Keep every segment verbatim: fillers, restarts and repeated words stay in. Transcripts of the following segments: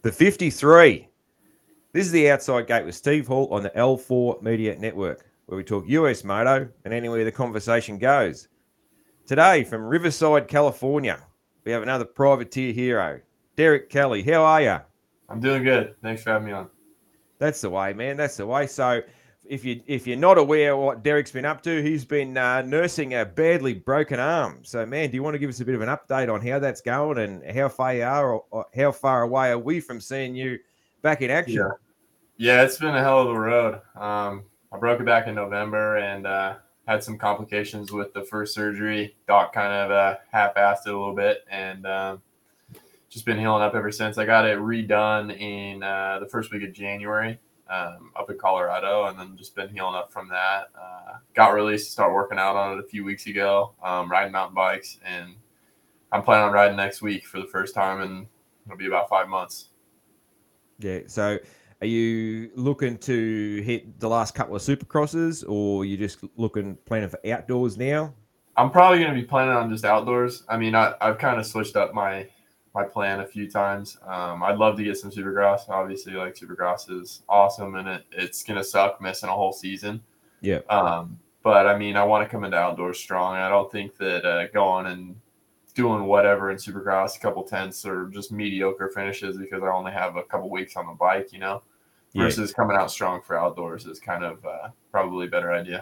For fifty-three, this is the Outside Gate with Steve Hall on the L four Media Network, where we talk U S Moto and anywhere the conversation goes. Today, from Riverside, California, we have another privateer hero, Derek Kelly. How are you? I'm doing good. Thanks for having me on. That's the way, man. That's the way. So, if you if you're not aware of what Derek's been up to, he's been uh, nursing a badly broken arm. So, man, do you want to give us a bit of an update on how that's going and how far you are, or, or how far away are we from seeing you back in action? Yeah, yeah, it's been a hell of a road. Um, I broke it back in November and uh, had some complications with the first surgery. Doc kind of uh, half-assed it a little bit, and um, just been healing up ever since. I got it redone in uh, the first week of January um, up in Colorado, and then just been healing up from that. Uh, got released to start working out on it a few weeks ago, um, riding mountain bikes, and I'm planning on riding next week for the first time, and it'll be about five months. Yeah. So, are you looking to hit the last couple of supercrosses, or are you just looking planning for outdoors now? I'm probably going to be planning on just outdoors. I mean, I, I've kind of switched up my my plan a few times. Um, I'd love to get some supercross. Obviously, like supercross is awesome, and it, it's going to suck missing a whole season. Yeah. Um, but I mean, I want to come into outdoors strong. I don't think that uh, going and doing whatever in supercross, a couple tenths or just mediocre finishes because I only have a couple weeks on the bike, you know, versus yeah. coming out strong for outdoors is kind of uh, probably a better idea.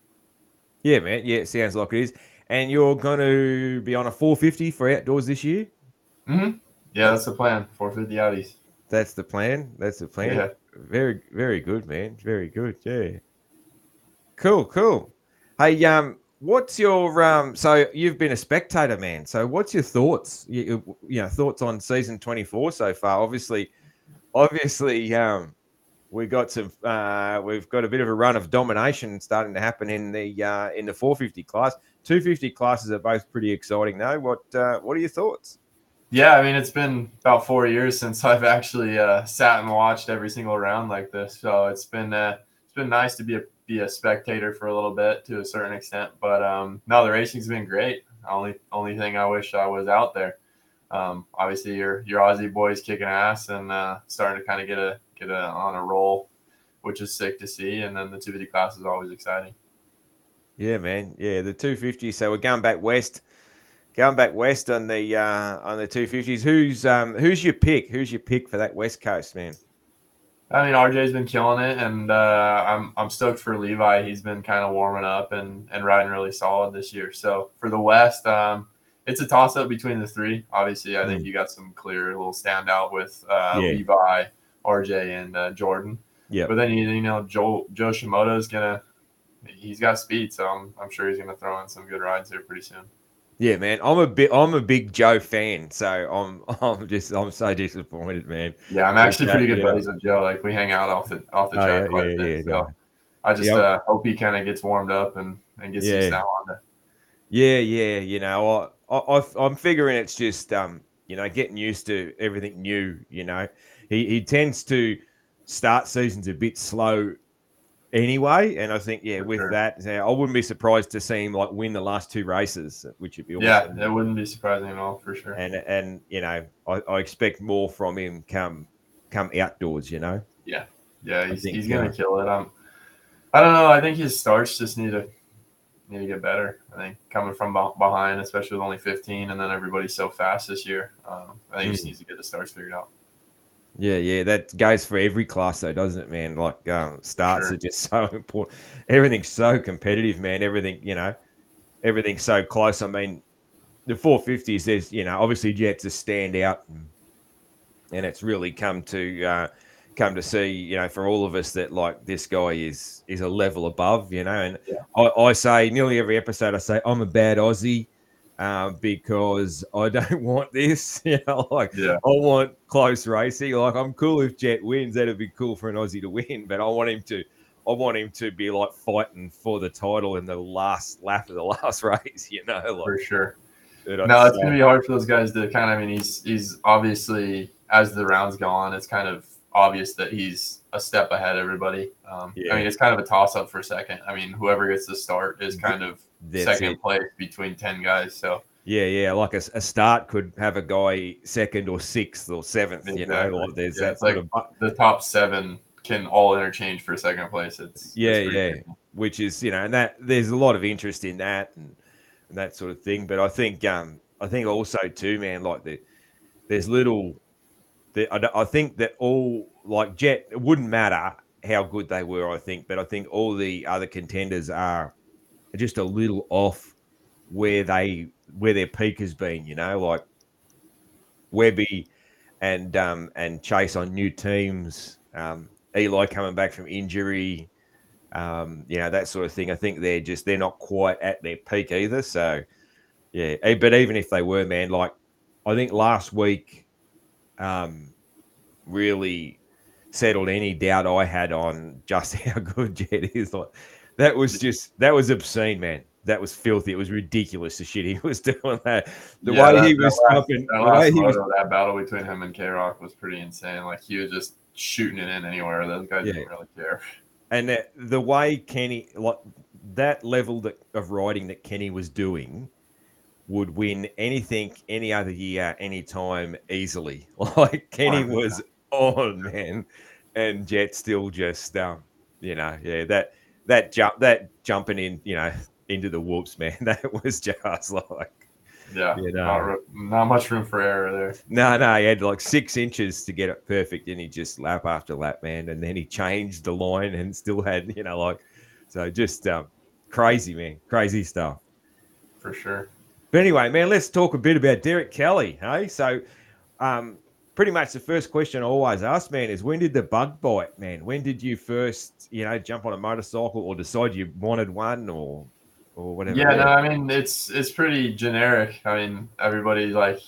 Yeah, man. Yeah, it sounds like it is. And you're going to be on a four fifty for outdoors this year? Mm-hmm. Yeah, that's the plan. four fifty Audis. That's the plan. That's the plan. Yeah. Very, very good, man. Very good. Yeah. Cool, cool. Hey, um, what's your um? So you've been a spectator, man. So what's your thoughts? You, you know, thoughts on season twenty-four so far? Obviously, obviously, um, we got some. Uh, we've got a bit of a run of domination starting to happen in the uh, in the four fifty class. two fifty classes are both pretty exciting, though. What uh, What are your thoughts? Yeah, I mean, it's been about four years since I've actually uh, sat and watched every single round like this. So it's been uh, it's been nice to be a be a spectator for a little bit to a certain extent. But um, no, the racing's been great. Only only thing I wish I was out there. Um, obviously, your your Aussie boys kicking ass and uh, starting to kind of get a get a on a roll, which is sick to see. And then the two fifty class is always exciting. Yeah, man. Yeah, the two fifty. So we're going back west. Going back west on the uh, on the two fifties. Who's um who's your pick? Who's your pick for that West Coast, man? I mean, R J's been killing it, and uh, I'm I'm stoked for Levi. He's been kind of warming up and, and riding really solid this year. So for the West, um, it's a toss up between the three. Obviously, I mm. think you got some clear little standout with uh, yeah. Levi, R J, and uh, Jordan. Yeah. But then you you know Joe Joe Shimoda is gonna he's got speed, so I'm I'm sure he's gonna throw in some good rides here pretty soon. Yeah, man, I'm a bit, I'm a big Joe fan, so I'm, I'm just, I'm so disappointed, man. Yeah, I'm actually pretty good buddies with Joe. Like we hang out off the, off the oh, track yeah, quite yeah, a bit. Yeah, so yeah. I just yeah. uh, hope he kind of gets warmed up and, and gets yeah. some style on there. Yeah, yeah, you know, I, I, I'm figuring it's just, um, you know, getting used to everything new. You know, he, he tends to start seasons a bit slow anyway, and I think yeah, For with sure. that, yeah, I wouldn't be surprised to see him like win the last two races, which would be awesome. Yeah, that wouldn't be surprising at all for sure. And and you know, I, I expect more from him come come outdoors. You know. Yeah, yeah, he's, think, he's gonna uh, kill it. Um, I don't know. I think his starts just need to need to get better. I think coming from behind, especially with only fifteen, and then everybody's so fast this year. Um, I think mm. he just needs to get the starts figured out. Yeah, yeah, that goes for every class, though, doesn't it, man? Like, um, starts sure. are just so important. Everything's so competitive, man. Everything, you know, everything's so close. I mean, the four fifties, there's, you know, obviously Jets are stand out, and, and it's really come to uh, come to see, you know, for all of us that like this guy is is a level above, you know. And yeah. I, I say nearly every episode, I say I'm a bad Aussie. Um, because I don't want this, you know, like yeah. I want close racing. Like I'm cool if Jet wins, that'd be cool for an Aussie to win, but I want him to, I want him to be like fighting for the title in the last lap of the last race, you know. Like, for sure. Dude, no, it's gonna be hard for those guys to kind of. I mean, he's he's obviously as the rounds go on, it's kind of obvious that he's a step ahead of everybody. Um, yeah. I mean, it's kind of a toss up for second. I mean, whoever gets the start is kind of. That's second it. place between ten guys. So Yeah, yeah. Like a, a start could have a guy second or sixth or seventh. You know, Exactly. like there's Yeah, that it's sort like of. bu- the top seven can all interchange for second place. It's Yeah, it's pretty yeah. crazy. Which is, you know, and that there's a lot of interest in that and, and that sort of thing. But I think, um, I think also too, man, like the there's little. The, I, don't- I think that all like Jet, it wouldn't matter how good they were. I think, but I think all the other contenders are just a little off where they where their peak has been. You know, like Webby and um and Chase on new teams. Um, Eli coming back from injury. Um, you know that sort of thing. I think they're just they're not quite at their peak either. So yeah, eh, but even if they were, man, like I think last week um really settled any doubt I had on just how good Jet is. Like that was just that was obscene, man. That was filthy. It was ridiculous the shit he was doing. That the Yeah, way that, he that was last stopping, that the way last he was, photo, that battle between him and K Rock was pretty insane. Like he was just shooting it in anywhere. Those guys yeah. didn't really care. And the, the way Kenny, like that level that, of riding that Kenny was doing, would win anything any other year, anytime, easily. Like Kenny one hundred percent. was on, man, and Jet still just, um, you know, yeah, that that jump, that jumping in, you know, into the whoops, man, that was just like, Yeah, you not know, ro- not much room for error there. no, no, he had like six inches to get it perfect, and he just lap after lap, man, and then he changed the line and still had, you know, like, so just um, crazy, man, crazy stuff. For sure. But anyway, man, let's talk a bit about Derek Kelly. Hey, so um, pretty much the first question I always ask, man, is when did the bug bite, man? When did you first, you know, jump on a motorcycle or decide you wanted one or or whatever? Yeah, no, Yeah, I mean it's it's pretty generic. I mean everybody like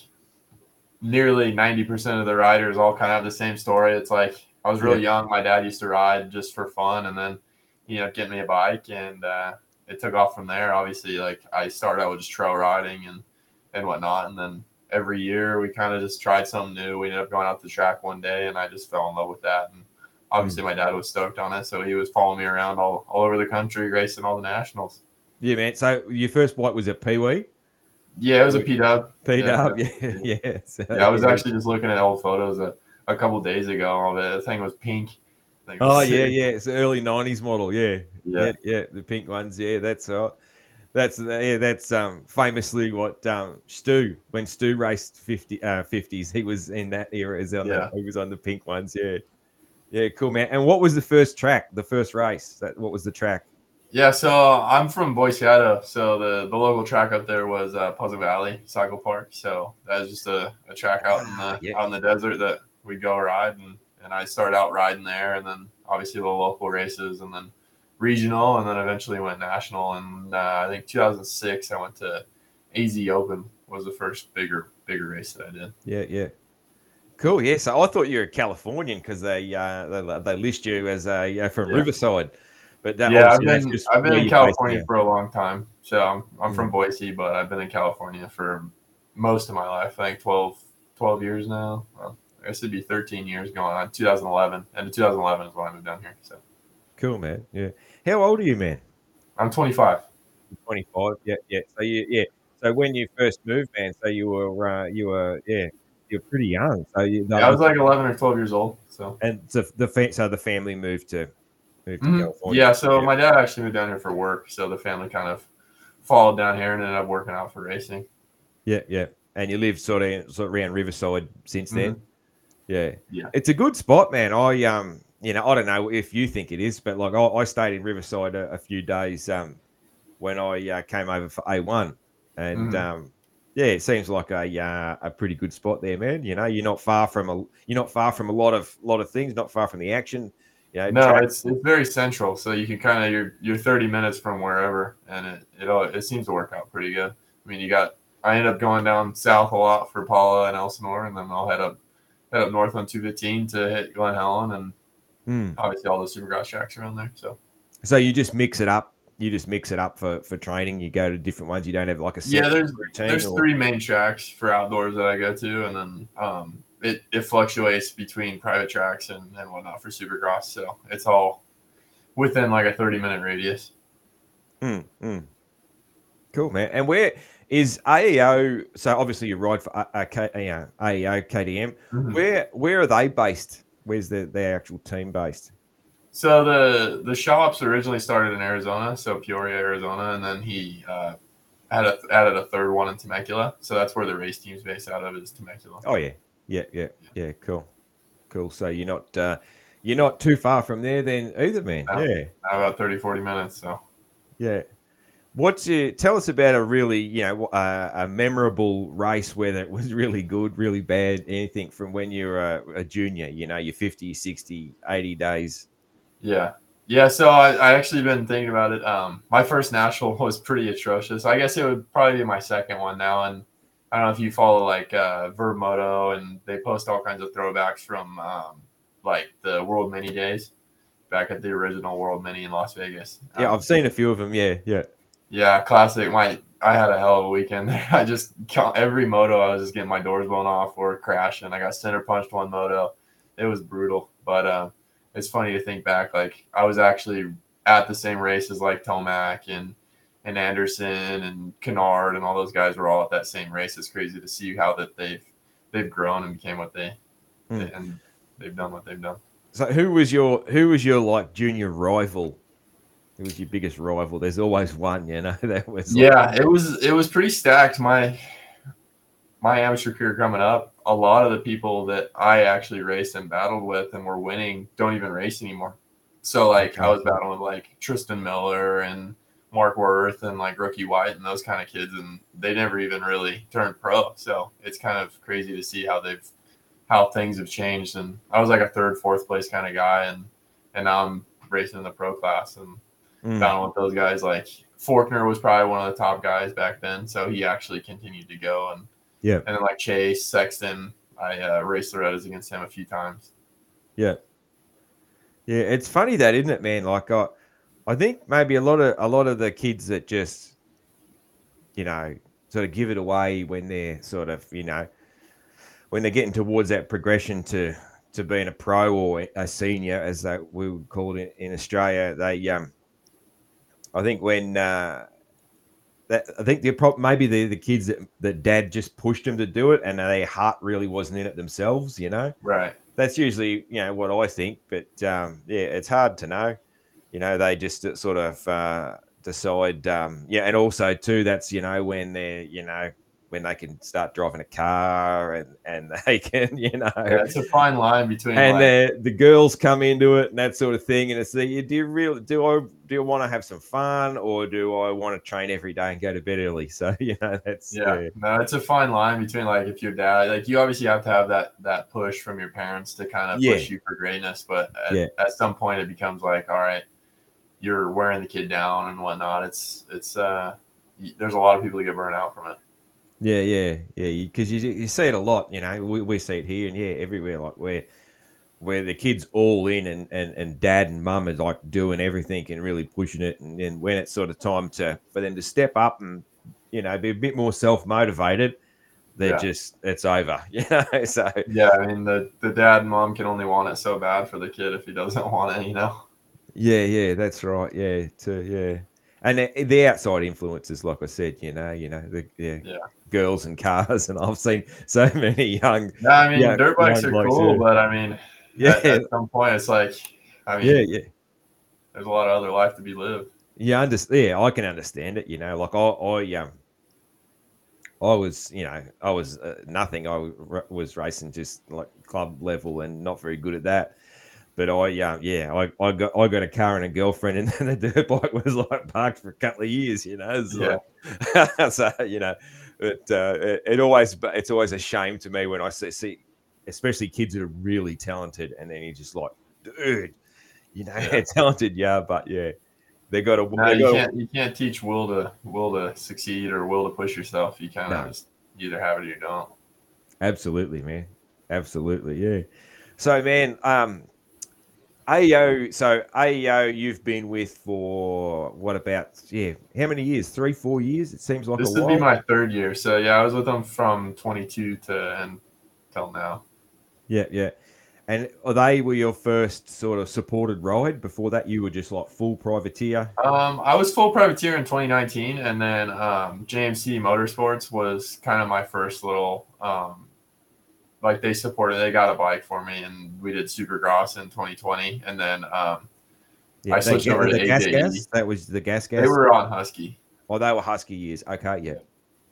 nearly ninety percent of the riders all kind of have the same story. It's like I was yeah, really young. My dad used to ride just for fun, and then you know get me a bike, and uh, it took off from there. Obviously, like I started out with just trail riding and and whatnot, and then every year we kind of just tried something new. We ended up going out to the track one day, and I just fell in love with that. And mm. obviously, my dad was stoked on it, so he was following me around all, all over the country, racing all the nationals. Yeah, man. So your first bike was at Pee Wee, Yeah, it was a P Dub. P Yeah, Dub, yeah, definitely. yeah. So, Yeah, I was yeah. actually just looking at old photos a, a couple days ago of it. The thing was pink. I think it was Oh yeah, sick. yeah. It's the early nineties model. Yeah, yeah, Yeah, yeah. The pink ones. Yeah, that's right. That's yeah, that's um famously what um Stu when Stu raced fifty uh fifties, he was in that era as on the yeah, he was on the pink ones, yeah. Yeah, cool man. And what was the first track, the first race? That what was the track? yeah. So I'm from Boise, Idaho. So the, the local track up there was uh, Puzzle Valley Cycle Park. So that was just a, a track out in Ah, the yeah. out in the desert that we'd go ride, and and I started out riding there, and then obviously the local races, and then regional, and then eventually went national. And uh, I think two thousand six I went to A Z Open was the first bigger bigger race that I did. Yeah, yeah. Cool. Yeah. So I thought you were a Californian because they uh they, they list you as a uh, from Yeah. Riverside. But that Yeah, I've obviously that's been just I've been where in you're based California now. for a long time. So I'm I'm from Mm. Boise, but I've been in California for most of my life. I think twelve, twelve years now. Well, I guess it'd be thirteen years going on. two thousand eleven, and two thousand eleven is when I moved down here. So Cool, man. Yeah. How old are you, man? I'm twenty-five. twenty-five. Yeah, yeah. So you yeah. So when you first moved, man, so you were uh, you were yeah, you're pretty young. So you Yeah, I the, was like eleven or twelve years old. So and so the fa- so the family moved to moved to hmm California. yeah, so Yeah, my dad actually moved down here for work. So the family kind of followed down here and ended up working out for racing. yeah, yeah. And you lived sort of sort of around Riverside since then. hmm Yeah, Yeah. it's a good spot, man. I um, you know, I don't know if you think it is, but like I, I stayed in Riverside a, a few days um when I uh, came over for A one, and hmm um, yeah, it seems like a uh, a pretty good spot there, man. You know, you're not far from a you're not far from a lot of lot of things, not far from the action. You know, No, track. it's it's very central, so you can kind of you're you're thirty minutes from wherever, and it it all it seems to work out pretty good. I mean, you got I ended up going down south a lot for Paula and Elsinore, and then I'll head up head up north on two fifteen to hit Glen Helen, and Hmm. obviously all the supercross tracks around there. So So you just mix it up. You just mix it up for for training. You go to different ones. You don't have like a set yeah, there's routine there's or. three main tracks for outdoors that I go to, and then um it, it fluctuates between private tracks and, and whatnot for supercross. So it's all within like a thirty minute radius. Mm, mm. Cool, man. And where is A E O? So obviously you ride for uh, uh, K, you know, A E O, K D M. Mhm. Where where are they based? Where's the, their actual team based? So the the shops originally started in Arizona, so Peoria, Arizona, and then he uh, had a, added a third one in Temecula. So that's where the race team's based out of, is Temecula. Oh yeah, yeah, yeah, yeah. Cool, cool. So you're not uh, you're not too far from there then either, man. Now, Yeah, about thirty, forty minutes. So yeah. What's your, tell us about a really, you know, uh, a memorable race, whether it was really good, really bad, anything from when you were a, a junior, you know, your fifty, sixty, eighty days. yeah. Yeah, so I, I actually been thinking about it. Um, my first national was pretty atrocious. I guess it would probably be my second one now. And I don't know if you follow like uh, Verb Moto, and they post all kinds of throwbacks from um, like the World Mini days back at the original World Mini in Las Vegas. Yeah, Um, I've seen a few of them. Yeah, yeah. yeah, classic. My I had a hell of a weekend there. I just every moto I was just getting my doors blown off or crashing. I got center punched one moto. It was brutal, but uh, it's funny to think back. Like I was actually at the same races like Tomac and and Anderson and Kennard and all those guys were all at that same race. It's crazy to see how that they've they've grown and became what they, Hmm. they and they've done what they've done. So who was your, who was your like junior rival? Who was your biggest rival? There's always one, you know, that was like, Yeah, it was it was pretty stacked. My my amateur career coming up, a lot of the people that I actually raced and battled with and were winning don't even race anymore. So like okay. I was battling with like Tristan Miller and Mark Worth and like Rookie White and those kind of kids, and they never even really turned pro. So it's kind of crazy to see how they've how things have changed. And I was like a third, fourth place kind of guy, and and now I'm racing in the pro class and Mm. battling with those guys. Like Faulkner was probably one of the top guys back then, so he actually continued to go. And Yeah. and then like Chase Sexton, I uh, raced the Loretta's against him a few times. Yeah. Yeah. It's funny that, isn't it, man? Like I, I think maybe a lot of, a lot of the kids that just, you know, sort of give it away when they're sort of, you know, when they're getting towards that progression to, to being a pro or a senior, as they, we would call it in, in Australia, they, um, I think when, uh, that, I think the problem maybe the the kids that, that dad just pushed them to do it and their heart really wasn't in it themselves, you know. Right. That's usually, you know, what I think. But um, yeah, it's hard to know. You know, they just uh, sort of uh, decide. Um, yeah, and also too, that's, you know, when they're, you know, when they can start driving a car and and they can, you know, Yeah, it's a fine line between and like the the girls come into it and that sort of thing. And it's the, do you really do I do I want to have some fun, or do I want to train every day and go to bed early? So you know, that's yeah, yeah, no, it's a fine line between like if your dad, like you obviously have to have that that push from your parents to kind of yeah, push you for greatness, but at, yeah. at some point it becomes like, all right, you're wearing the kid down and whatnot. It's it's uh, y- there's a lot of people who get burned out from it. Yeah, yeah, yeah. Because you, you see it a lot. You know, we, we see it here and yeah, everywhere. Like where where the kids all in and and and dad and mum is like doing everything and really pushing it, and then when it's sort of time to for them to step up and, you know, be a bit more self motivated, they're Yeah. just it's over. You know, so Yeah, I mean the the dad and mom can only want it so bad for the kid if he doesn't want it, you know. yeah, yeah, that's right. Yeah, to yeah, and the, the outside influences, like I said, you know, you know, the yeah, Yeah. girls and cars, and I've seen so many young, No, I mean young, dirt bikes young are blokes. cool, Yeah, but I mean at, yeah, at some point it's like, I yeah, mean, yeah. there's a lot of other life to be lived. Yeah, under, yeah, I can understand it. You know, like I, I, um, I was, you know, I was uh, nothing. I w- was racing just like club level and not very good at that. But I, um, yeah, I, I got, I got a car and a girlfriend, and then the dirt bike was like parked for a couple of years. You know, it's Yeah. like, so you know, it, uh, it, it always, but it's always a shame to me when I see, see, especially kids that are really talented, and then you're just like, dude, you know, Yeah. they're talented, yeah, but yeah, they got to, No, they you got to, can't you can't teach will to will to succeed or will to push yourself. You kind of no. just either have it or you don't. Absolutely, man. Absolutely, yeah. So, man, um, A E O. So A E O, you've been with for what about yeah? How many years? Three, four years? It seems like a This would be while. my third year. So yeah, I was with them from twenty-two to and till now. Yeah, yeah. And are they were your first sort of supported ride? Before that, you were just like full privateer? Um, I was full privateer in twenty nineteen, and then um, J M C Motorsports was kind of my first little, um, like they supported, they got a bike for me, and we did Supercross in twenty twenty, and then um, Yeah, I they switched get over to the gas A J E. gas. That was the gas They gas. were on Husky. Oh, they were Husky years. Okay, yeah.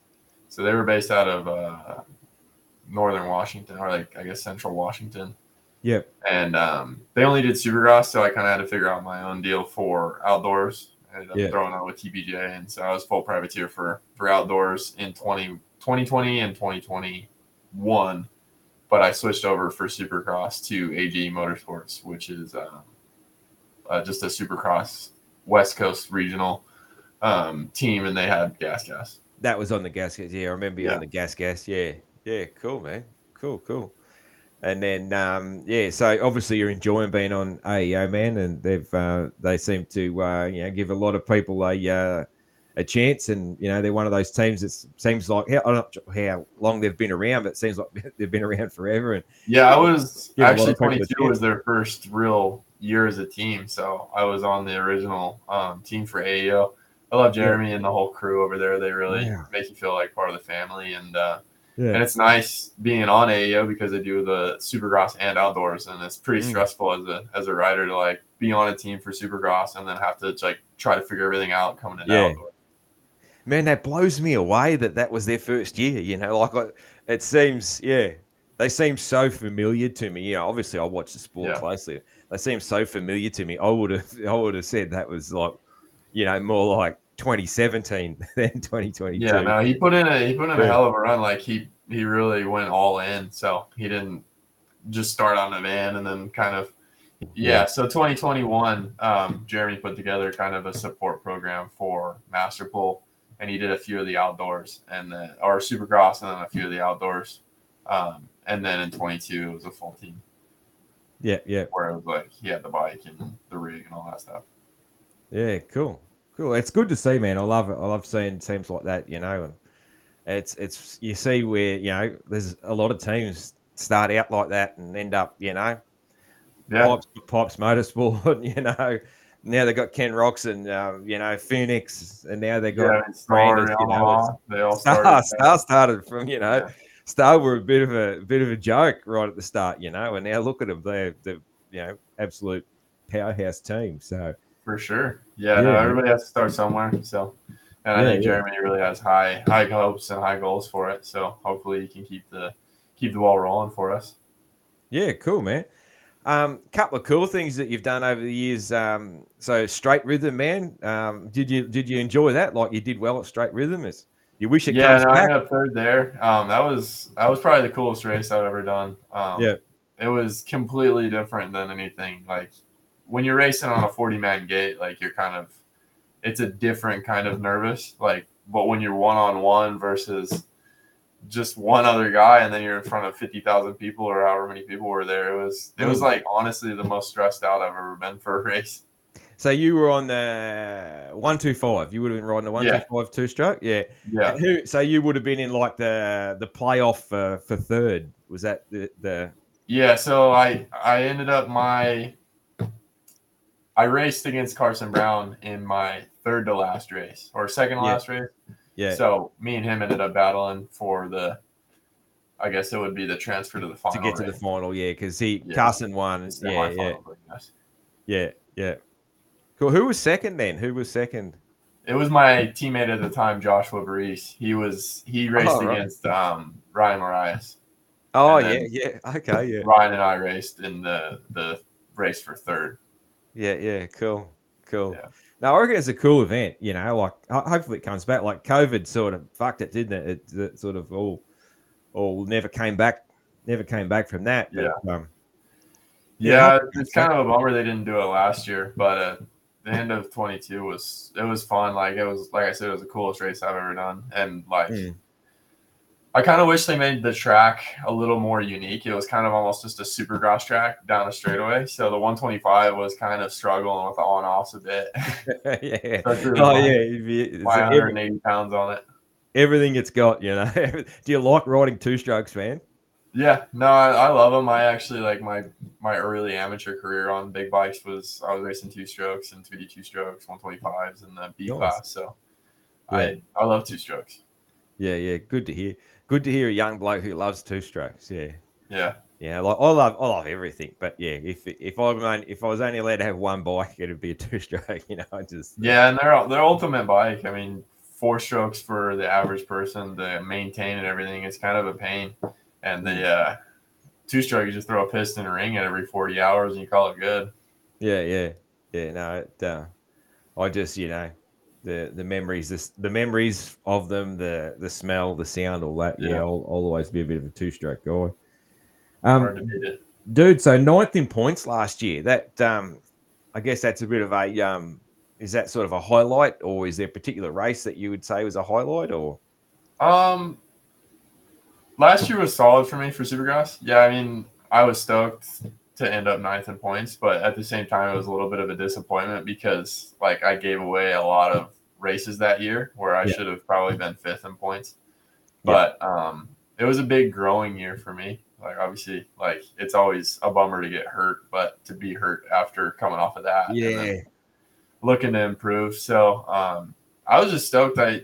So they were based out of uh, northern Washington, or like I guess central Washington. Yep. And um, they only did Supercross, so I kind of had to figure out my own deal for outdoors. I ended up Yeah. throwing out with T P J, and so I was full privateer for for outdoors in twenty, twenty twenty and twenty twenty-one. But I switched over for Supercross to A G E Motorsports, which is um, uh, just a Supercross West Coast regional um, team, and they had gas gas. That was on the gas gas. Yeah, I remember you Yeah. on the gas gas. Yeah. Yeah, cool, man. Cool, cool. And then, um, yeah, so obviously you're enjoying being on A E O, man, and they've uh, they seem to uh, you know give a lot of people a uh, a chance, and you know they're one of those teams that seems like how, I don't know how long they've been around, but it seems like they've been around forever. And yeah, I was give a lot actually of people a twenty-two chance. was their first real year as a team, so I was on the original um, team for A E O. I love Jeremy and the whole crew over there. They really Yeah. make you feel like part of the family, and uh, Yeah, and it's nice being on A E O because they do the Supercross and outdoors, and it's pretty Mm. stressful as a as a rider to like be on a team for Supercross and then have to like try to figure everything out coming in Yeah. outdoors. man, that blows me away that that was their first year. You know, like I, it seems, yeah, they seem so familiar to me. You know, obviously I watch the sport Yeah. closely. They seem so familiar to me. I would have, I would have said that was like, you know, more like twenty seventeen than twenty twenty-two. Yeah, no, he put in a he put in Yeah. a hell of a run. Like he he really went all in. So he didn't just start on a van and then kind of yeah. Yeah. So twenty twenty-one, um, Jeremy put together kind of a support program for Masterpool, and he did a few of the outdoors and then or Supercross and then a few of the outdoors. Um, and then in twenty-two, it was a full team Yeah, yeah, where it was like he had the bike and the rig and all that stuff. yeah. Cool, cool. It's good to see, man. I love it. I love seeing teams like that. You know, and it's it's you see where you know there's a lot of teams start out like that and end up, you know, Yeah, Pipes, Pipes Motorsport. You know, now they got Ken Rocks and um, you know Phoenix, and now they got yeah, and Star, Brandis, you know, it's- Yamaha, they all Star. started. Star started from you know. Yeah. Star were a bit of a bit of a joke right at the start, you know, and now look at them. They're the you know absolute powerhouse team. So For sure. Yeah, Yeah, no, man. everybody has to start somewhere. So, and I Yeah, think yeah. Jeremy really has high high hopes and high goals for it. So hopefully he can keep the keep the ball rolling for us. yeah, cool, man. Um, couple of cool things that you've done over the years. Um, so Straight Rhythm, man. Um, did you did you enjoy that? Like you did well at Straight Rhythm. Is you wish it Yeah, comes no, I back? ended up third there. Um, that was that was probably the coolest race I've ever done. Um, Yeah. it was completely different than anything. Like when you're racing on a forty man gate, like you're kind of it's a different kind of nervous. Like, but when you're one on one versus just one other guy, and then you're in front of fifty thousand people or however many people were there, it was it was Mm. like honestly the most stressed out I've ever been for a race. So you were on the one two five. You would have been riding the one Yeah. two five two stroke. Yeah. Yeah, And who? So you would have been in like the the playoff for, for third. Was that the the? yeah. So I I ended up my I raced against Carson Brown in my third to last race or second to Yeah. last race. Yeah. So me and him ended up battling for the, I guess it would be the transfer to the final. to get to race. the final, yeah, because he Yeah. Carson won. It's Yeah, yeah, semifinal, but yes. yeah, yeah. Cool. Who was second then? Who was second? It was my teammate at the time, Joshua Baris. He was he raced Oh, right. against um, Ryan Marias. Oh And yeah, then- yeah. Okay, yeah, Ryan and I raced in the the race for third. yeah, yeah. Cool, cool. Yeah. No, I reckon it's a cool event. You know, like ho- hopefully it comes back. Like COVID sort of fucked it, didn't it? It, it sort of all, all never came back. Never came back from that. But, Yeah. Um, Yeah, hopefully it's comes kind back. of a bummer they didn't do it last year, but uh, the end of twenty-two was it was fun. Like it was like I said, it was the coolest race I've ever done, and like Mm. I kind of wish they made the track a little more unique. It was kind of almost just a supercross track down a straightaway. So the one twenty-five was kind of struggling with the on offs a bit. yeah. Especially with Oh my- yeah. if you- it's my every- one hundred eighty pounds on it. everything it's got. You know. Do you like riding two strokes, man? Yeah, no, I, I love them. I actually like my my early amateur career on big bikes was I was racing two strokes and two D two strokes, one twenty-fives in the B Nice. class. So Yeah. I I love two strokes. Yeah, yeah. Good to hear. Good to hear a young bloke who loves two strokes. Yeah. Yeah. Yeah, like I love, I love everything, but yeah, if if I was if I was only allowed to have one bike, it'd be a two stroke. You know, I just Yeah, and their their ultimate bike. I mean, four strokes for the average person to maintain and everything is kind of a pain. And the uh, two stroke, you just throw a piston and ring it every forty hours and you call it good. yeah, yeah, yeah. No, it, uh, I just you know the the memories, the, the memories of them, the the smell, the sound, all that. Yeah, Yeah. I'll, I'll always be a bit of a two stroke guy. Hard to Um, beat it. dude, so ninth in points last year. That um, I guess that's a bit of a um, is that sort of a highlight, or is there a particular race that you would say was a highlight, or? Um, last year was solid for me for Supercross. Yeah, I mean, I was stoked to end up ninth in points, but at the same time, it was a little bit of a disappointment because like I gave away a lot of races that year where I Yeah. should have probably been fifth in points. Yeah. But um, it was a big growing year for me. Like obviously, like it's always a bummer to get hurt, but to be hurt after coming off of that, and Yeah, then looking to improve. So um, I was just stoked. I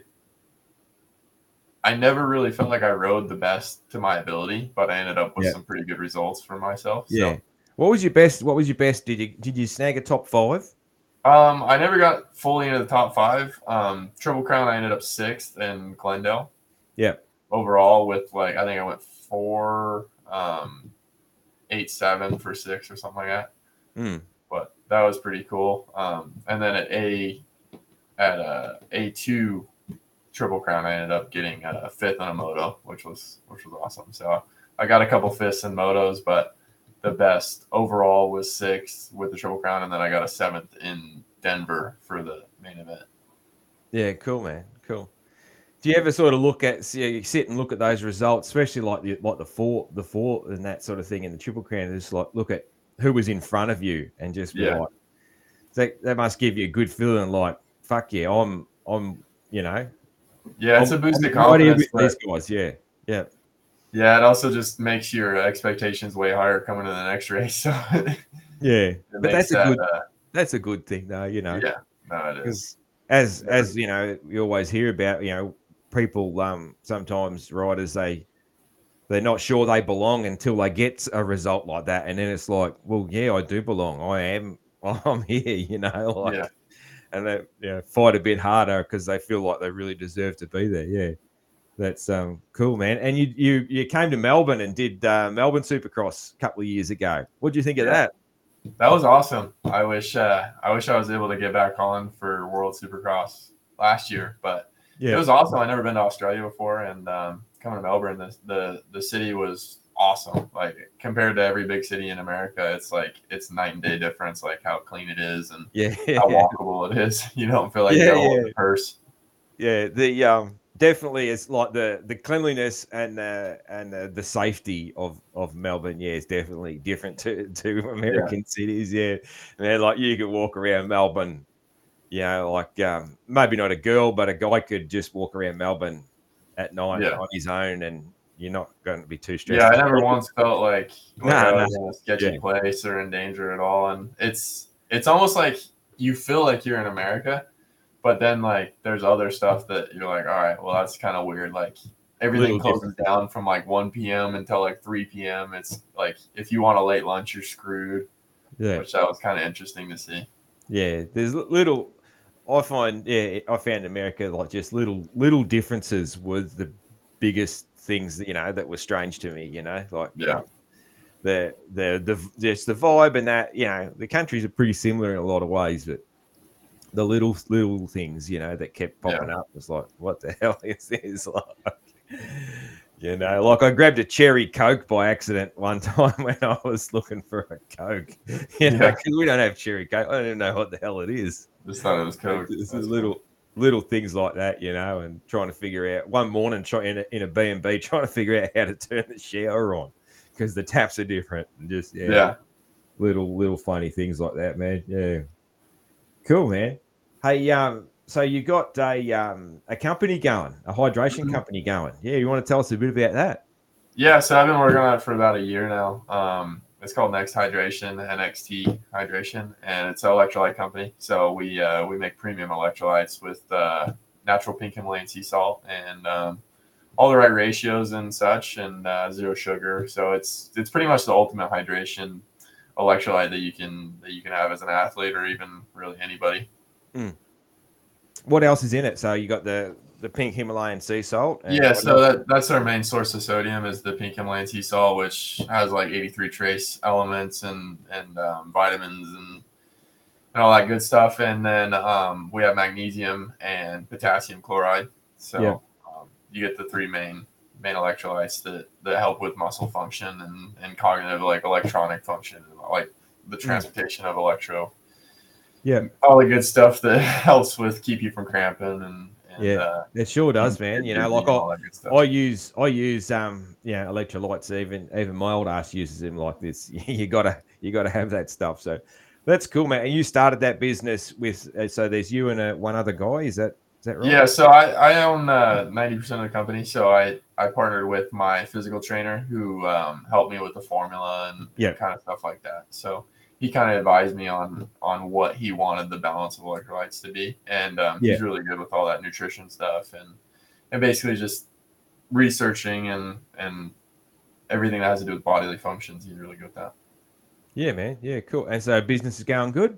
I never really felt like I rode the best to my ability, but I ended up with Yeah. some pretty good results for myself. yeah. So What was your best? What was your best? Did you did you snag a top five? um, I never got fully into the top five. Um, Triple Crown, I ended up sixth in Glendale. Yeah. Overall, with like I think I went four, um, eight, seven for six or something like that. Mm. But that was pretty cool. Um, and then at A at a A two Triple Crown, I ended up getting a fifth on a moto, which was which was awesome. So I got a couple fifths in motos, but the best overall was sixth with the Triple Crown, and then I got a seventh in Denver for the main event. Yeah, cool, man. Cool. Do you ever sort of look at, see, you sit and look at those results, especially like the like the four, the four, and that sort of thing in the Triple Crown? Just like look at who was in front of you and just be Yeah. like, that that must give you a good feeling. Like, fuck yeah, I'm, I'm, you know, Yeah, it's a I'm, boost I'm of right here confidence. with these But guys. Yeah, yeah, yeah, it also just makes your expectations way higher coming to the next race. So it yeah. But makes that's a that, good, uh, that's a good thing, though. You know, yeah, no, it is. because as Yeah. as you know, you always hear about, you know, people um sometimes riders they they're not sure they belong until they get a result like that, and then it's like, well, yeah, I do belong. I am. I'm here. You know, like, Yeah. and they you know, fight a bit harder because they feel like they really deserve to be there. Yeah, that's um cool, man. And you you you came to Melbourne and did uh, Melbourne Supercross a couple of years ago. What do you think of Yeah. that? That was awesome. I wish uh, I wish I was able to get back on for World Supercross last year, but Yeah, it was awesome. I never been to Australia before, and um, coming to Melbourne, the, the the city was awesome. Like compared to every big city in America, it's like it's night and day difference. Like how clean it is and yeah, how walkable it is. You don't feel like Yeah, you got to hold yeah. the purse. yeah. The um definitely it's like the the cleanliness and uh, and uh, the safety of of Melbourne. Yeah, is definitely different to to American cities. Yeah, man, like you could walk around Melbourne. You know, like um, maybe not a girl, but a guy could just walk around Melbourne at night Yeah. on his own, and you're not going to be too stressed. Yeah, I never once felt like like Nah, I nah. was in a sketchy Yeah. place or in danger at all. And it's it's almost like you feel like you're in America, but then like there's other stuff that you're like, all right, well that's kind of weird. Like everything Little closes down from like one p.m. until like three p.m. It's like if you want a late lunch, you're screwed. Yeah, Which that was kind of interesting to see. yeah. There's li- little. I find, yeah, I found America like just little little differences was the biggest things that, you know, that were strange to me. You know, like Yeah. um, the the the just the vibe and that, you know, the countries are pretty similar in a lot of ways, but the little little things, you know, that kept popping up was like, what the hell is this? Like, you know, like I grabbed a cherry Coke by accident one time when I was looking for a Coke. You know, Yeah. because we don't have cherry Coke. I don't even know what the hell it is. Just thought it was Coke. It's That's little cool. little things like that, you know, and trying to figure out one morning try in a, in a B and B trying to figure out how to turn the shower on because the taps are different and just yeah, Yeah. little little funny things like that, man. Yeah, cool, man. Hey, um, so you got a um a company going, a hydration Mhm. company going. Yeah, you want to tell us a bit about that? Yeah, so I've been working on it for about a year now. Um, it's called Next Hydration, N X T Hydration, and it's an electrolyte company. So we uh, we make premium electrolytes with uh, natural pink Himalayan sea salt and um, all the right ratios and such, and uh, zero sugar. So it's it's pretty much the ultimate hydration electrolyte that you can that you can have as an athlete or even really anybody. Mm. What else is in it? So you got the the pink Himalayan sea salt. And Yeah, what so else? that that's our main source of sodium is the pink Himalayan sea salt, which has like eighty-three trace elements and and um, vitamins and and all that good stuff. And then um, we have magnesium and potassium chloride. So Yeah. um, you get the three main main electrolytes that, that help with muscle function and, and cognitive, like electronic function, like the transportation mm. of electro. Yeah. All the good stuff that helps with keep you from cramping and, and yeah, uh, it sure does, man. You know, like I, I use I use um yeah electrolytes. Even even my old ass uses them like this. You gotta you gotta have that stuff. So that's cool, man. And you started that business with uh, so there's you and a, one other guy. Is that is that right? Yeah. So I I own uh, ninety percent of the company. So I I partnered with my physical trainer who um, helped me with the formula and, yeah. and kind of stuff like that. So he kind of advised me on on what he wanted the balance of electrolytes to be, and um, yeah. he's really good with all that nutrition stuff and and basically just researching and and everything that has to do with bodily functions. He's really good with that. Yeah, man. Yeah, cool. And so business is going good.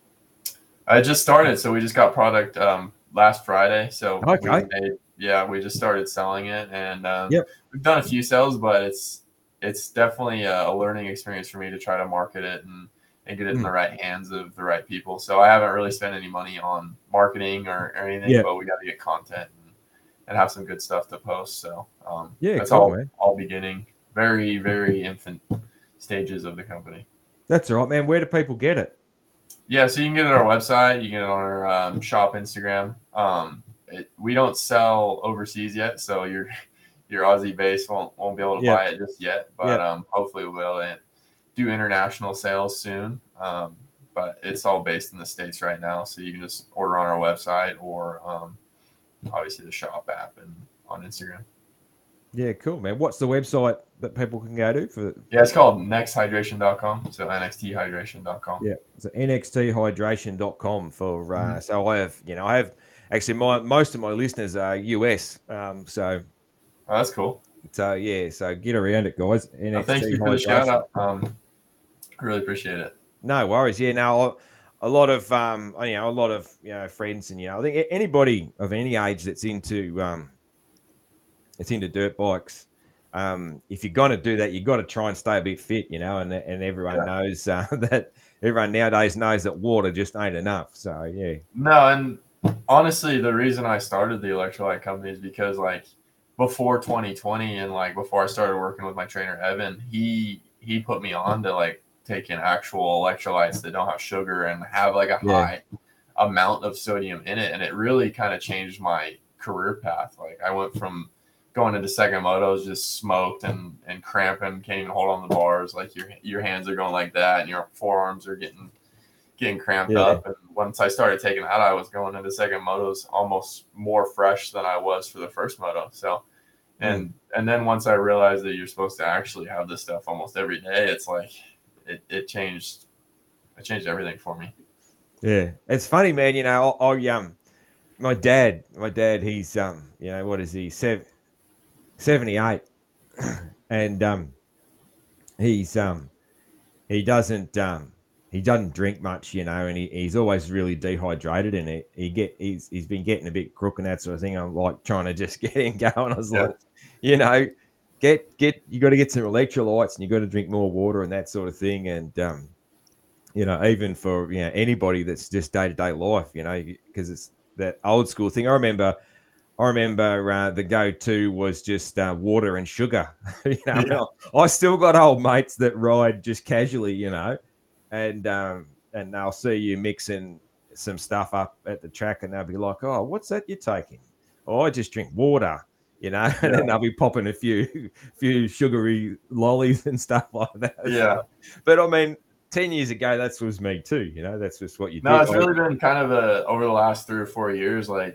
I just started, so we just got product um, last Friday. So okay. we made, yeah, we just started selling it, and um, yep. we've done a few sales, but it's it's definitely a, a learning experience for me to try to market it and. and get it in the right hands of the right people. So I haven't really spent any money on marketing or, or anything, yeah. but we got to get content and, and have some good stuff to post. So um, yeah, that's cool, all, man. all beginning, very, very infant stages of the company. That's all right, man. Where do people get it? Yeah, so you can get it on our website. You can get it on our um, shop Instagram. Um, it, we don't sell overseas yet, so your your Aussie base won't won't be able to yeah. buy it just yet. But yeah. um, hopefully we'll be able to do international sales soon, um, but it's all based in the States right now. So you can just order on our website or um, obviously the shop app and on Instagram. Yeah, cool, man. What's the website that people can go to for? Yeah, it's called next hydration dot com. So N X T hydration dot com. Yeah, so N X T hydration dot com for. Uh, mm-hmm. So I have, you know, I have actually my most of my listeners are U S. Um, so oh, that's cool. So yeah, so get around it, guys. N X T well, thank you for the shout out. Um, I really appreciate it. No worries. Yeah, now a lot of um, you know, a lot of you know friends, and you know, I think anybody of any age that's into um, it's into dirt bikes. Um, if you're gonna do that, you got to try and stay a bit fit, you know, and and everyone yeah. knows uh, that everyone nowadays knows that water just ain't enough. So yeah. No, and honestly, the reason I started the electrolyte company is because like before twenty twenty and like before I started working with my trainer Evan, he he put me on to like taking actual electrolytes that don't have sugar and have like a yeah. high amount of sodium in it, and it really kind of changed my career path. Like I went from going into second motos just smoked and and cramping, can't even hold on the bars, like your your hands are going like that and your forearms are getting getting cramped yeah. up. And once I started taking that, I was going into second motos almost more fresh than I was for the first moto. So and mm. and then once I realized that you're supposed to actually have this stuff almost every day, it's like it, it changed it changed everything for me. Yeah, it's funny, man. You know, I, I um my dad my dad he's um you know, what is he, seven seventy-eight, and um he's um he doesn't um he doesn't drink much, you know, and he, he's always really dehydrated, and he, he get he's he's been getting a bit crook and that sort of thing. I'm like trying to just get him going. I was yeah. like, you know, get get you got to get some electrolytes and you got to drink more water and that sort of thing. And um you know, even for you know anybody that's just day to day life, you know, because it's that old school thing. I remember. I remember uh, the go-to was just uh, water and sugar. you know, yeah. I still got old mates that ride just casually, you know, and um, and they'll see you mixing some stuff up at the track, and they'll be like, "Oh, what's that you're taking?" "Oh, I just drink water," you know, and yeah. then they'll be popping a few few sugary lollies and stuff like that. Yeah, so, but I mean, ten years ago, that was me too. You know, that's just what you no, did. it's really been kind of a over the last three or four years, like.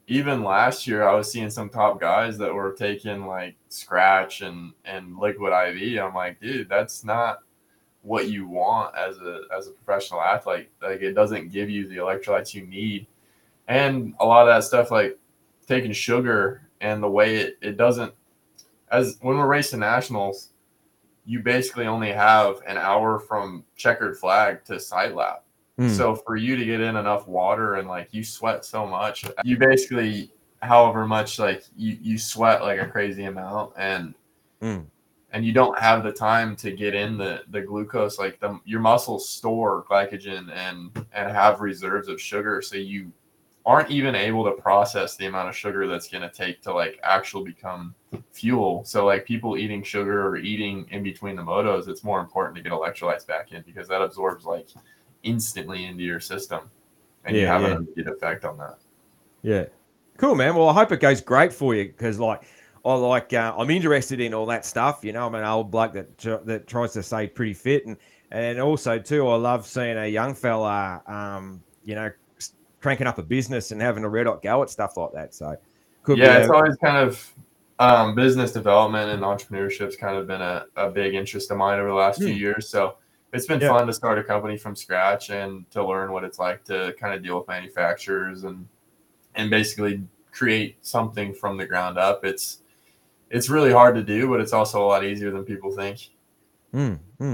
even last year, I was seeing some top guys that were taking like scratch and, and liquid I V. I'm like, dude, that's not what you want as a as a professional athlete. Like, it doesn't give you the electrolytes you need. And a lot of that stuff, like taking sugar and the way it, it doesn't, as when we're racing nationals, you basically only have an hour from checkered flag to side lap. Mm. So for you to get in enough water and like you sweat so much, you basically, however much, like you, you sweat like a crazy amount, and mm. and you don't have the time to get in the, the glucose, like the, your muscles store glycogen and, and have reserves of sugar. So you aren't even able to process the amount of sugar that's going to take to like actually become fuel. So like people eating sugar or eating in between the motos, it's more important to get electrolytes back in, because that absorbs like instantly into your system, and yeah, you have yeah. an immediate effect on that. Yeah. Cool, man. Well, I hope it goes great for you, because like, I like, uh, I'm interested in all that stuff. You know, I'm an old bloke that that tries to stay pretty fit, and and also too, I love seeing a young fella, um, you know, cranking up a business and having a red hot go at stuff like that. So, could yeah, be it's a- always kind of um, business development and entrepreneurship's kind of been a, a big interest of mine over the last hmm. few years. So it's been yeah. fun to start a company from scratch and to learn what it's like to kind of deal with manufacturers and and basically create something from the ground up. It's it's really hard to do, but it's also a lot easier than people think. Hmm. Hmm.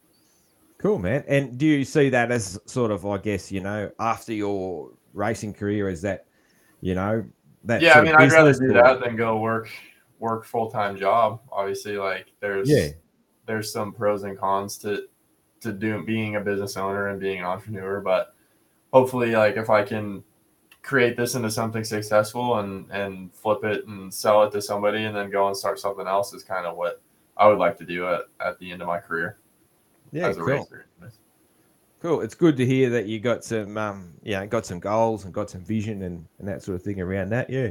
Cool, man. And do you see that as sort of, I guess, you know, after your racing career, is that, you know, that yeah, I mean, I'd rather do or... that than go work work full-time job. Obviously, like there's yeah. there's some pros and cons to to do being a business owner and being an entrepreneur, but hopefully, like if I can create this into something successful and and flip it and sell it to somebody and then go and start something else, is kind of what I would like to do at, at the end of my career. Yeah, as a cool. racer. Cool. It's good to hear that you got some, um, yeah, got some goals and got some vision and, and that sort of thing around that. Yeah.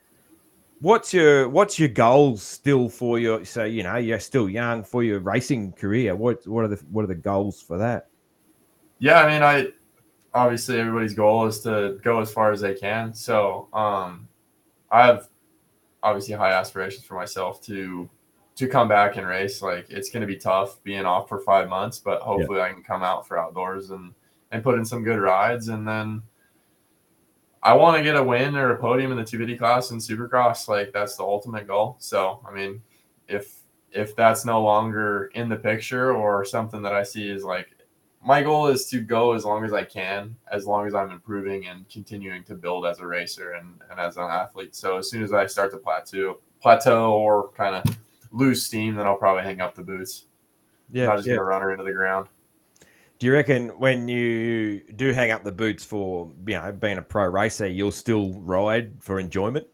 What's your What's your goals still for your? So you know you're still young, for your racing career. What What are the What are the goals for that? Yeah, I mean, I obviously everybody's goal is to go as far as they can. So um, I have obviously high aspirations for myself to. to come back and race. Like it's going to be tough being off for five months, but hopefully yeah. I can come out for outdoors and, and put in some good rides. And then I want to get a win or a podium in the two fifty class in Supercross. Like that's the ultimate goal. So, I mean, if, if that's no longer in the picture or something that I see is like, my goal is to go as long as I can, as long as I'm improving and continuing to build as a racer and, and as an athlete. So as soon as I start to plateau, plateau or kind of lose steam, then I'll probably hang up the boots. Yeah, I'm just yeah. gonna run her into the ground. Do you reckon when you do hang up the boots for, you know, being a pro racer, you'll still ride for enjoyment?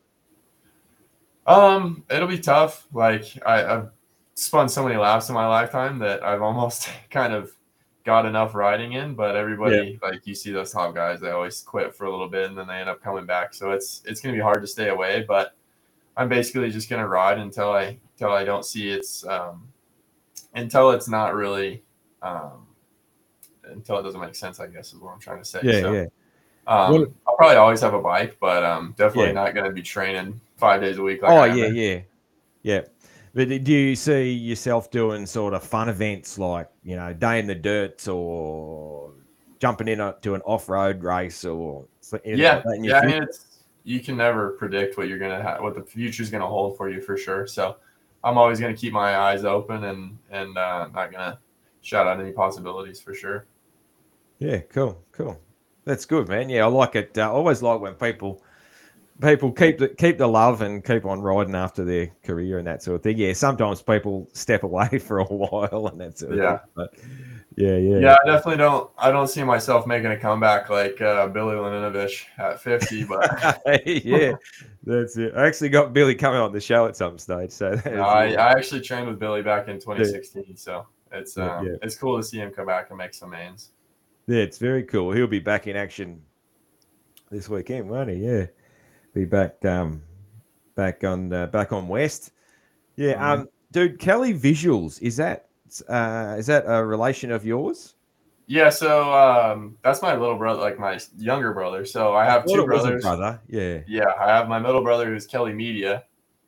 Um, it'll be tough. Like I, I've spun so many laps in my lifetime that I've almost kind of got enough riding in. But everybody, yeah. like you see those top guys, they always quit for a little bit and then they end up coming back. So it's it's gonna be hard to stay away, but I'm basically just gonna ride until I until I don't see it's um, until it's not really um, until it doesn't make sense, I guess is what I'm trying to say. Yeah, so, yeah. Um, well, I'll probably always have a bike, but um, definitely yeah. not gonna be training five days a week. Like oh yeah, yeah, yeah. But do you see yourself doing sort of fun events like, you know, day in the dirt or jumping in to an off-road race or yeah, like that in your yeah. I mean, it's, you can never predict what you're gonna have, what the future's gonna hold for you for sure. So I'm always gonna keep my eyes open and and uh, not gonna shut out any possibilities for sure. Yeah, cool, cool. That's good, man. Yeah, I like it. Uh, I always like when people people keep the keep the love and keep on riding after their career and that sort of thing. Yeah, sometimes people step away for a while and that sort of yeah. thing. But yeah, yeah. Yeah, I definitely don't I don't see myself making a comeback like uh, Billy Laninovich at fifty, but yeah, that's it. I actually got Billy coming on the show at some stage. So no, I, I actually trained with Billy back in twenty sixteen, yeah. so it's um, yeah, yeah. it's cool to see him come back and make some mains. Yeah, it's very cool. He'll be back in action this weekend, won't he? Yeah, be back um back on uh, back on West. Yeah, mm-hmm. um, dude, Kelly Visuals, is that uh is that a relation of yours? Yeah, so um, that's my little brother, like my younger brother. So I I have thought two it was a brothers. brother. Yeah. Yeah, I have my middle brother who's Kelly Media,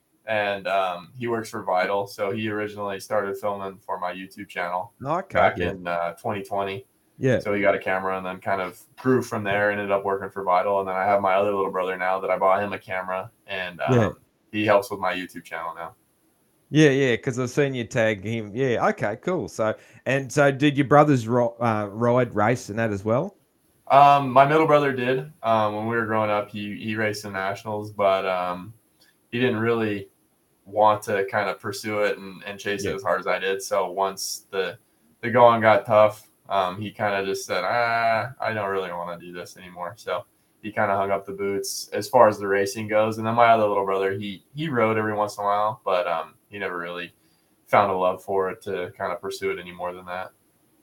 and um, he works for Vital. So he originally started filming for my YouTube channel Okay. back Yeah. in uh, twenty twenty. Yeah. So he got a camera and then kind of grew from there. Ended up working for Vital, and then I have my other little brother now that I bought him a camera, and Yeah. um, he helps with my YouTube channel now. Yeah, yeah, because I've seen you tag him. Yeah, okay, cool. So, and so, did your brothers ro- uh, ride, race, and that as well? Um, my middle brother did. Um, when we were growing up, he he raced in nationals, but um, he didn't really want to kind of pursue it and, and chase Yeah, it as hard as I did. So once the the going got tough, um, he kind of just said, ah, I don't really want to do this anymore. So he kind of hung up the boots as far as the racing goes. And then my other little brother, he he rode every once in a while, but um, he never really found a love for it to kind of pursue it any more than that.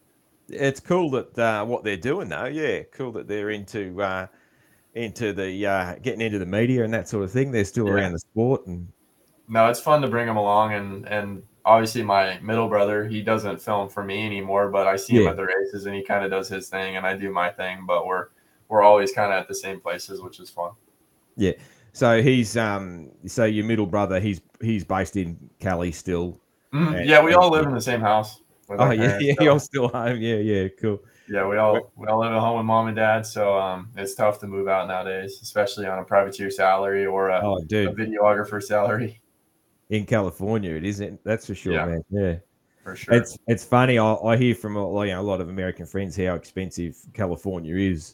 it's cool that uh, what they're doing, though. Yeah, cool that they're into uh, into the uh, getting into the media and that sort of thing. They're still Yeah. around the sport, and No, it's fun to bring him along, and and obviously my middle brother, he doesn't film for me anymore, but I see him yeah, at the races and he kind of does his thing and I do my thing, but we're we're always kind of at the same places, which is fun. yeah. So he's um, so your middle brother, he's he's based in Cali still, Mhm. and, Yeah, we and all live in the same house with oh our yeah, parents. yeah, you're So still home. Yeah, yeah, cool. yeah, we all we all live at home with mom and dad. So um, it's tough to move out nowadays, especially on a privateer salary or a, Oh, a dude, videographer salary. in California, it isn't. That's for sure, Yeah, man. Yeah. for sure. It's it's funny. I, I hear from a, you know, a lot of American friends how expensive California is.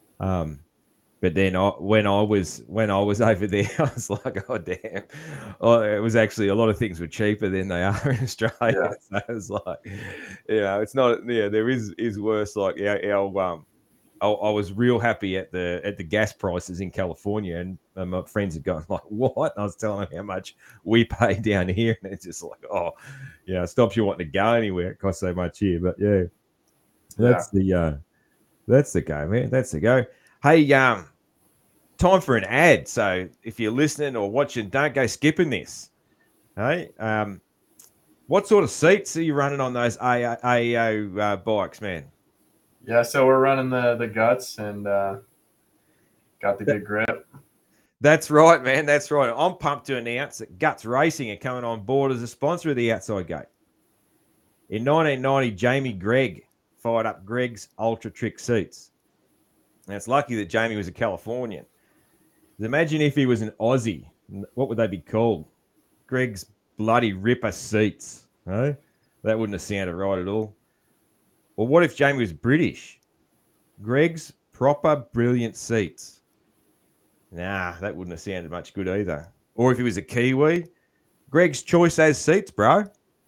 Um, but then I, when I was when I was over there, I was like, oh damn! Oh, it was actually a lot of things were cheaper than they are in Australia. Yeah, So it was like, you know, it's not. Yeah, there is is worse. Like our, our um, I, I was real happy at the at the gas prices in California, and, and my friends had gone like, "What?" And I was telling them how much we pay down here, and it's just like, "Oh, yeah, it stops you wanting to go anywhere. It costs so much here." But yeah, yeah. that's the uh, that's the go, man. That's the go. Hey, um, time for an ad. So if you're listening or watching, don't go skipping this. Hey, um, what sort of seats are you running on those A O uh, bikes, man? Yeah, so we're running the the guts and uh, got the good grip. That's right, man. That's right. I'm pumped to announce that Guts Racing are coming on board as a sponsor of the Outside Gate. In nineteen ninety, Jamie Gregg fired up Gregg's Ultra Trick seats. Now, it's lucky that Jamie was a Californian. Imagine if he was an Aussie. What would they be called? Gregg's Bloody Ripper seats. No? That wouldn't have sounded right at all. Or what if Jamie was British? Gregg's Proper Brilliant Seats. Nah, that wouldn't have sounded much good either. Or if he was a Kiwi, Gregg's Choice as seats, bro.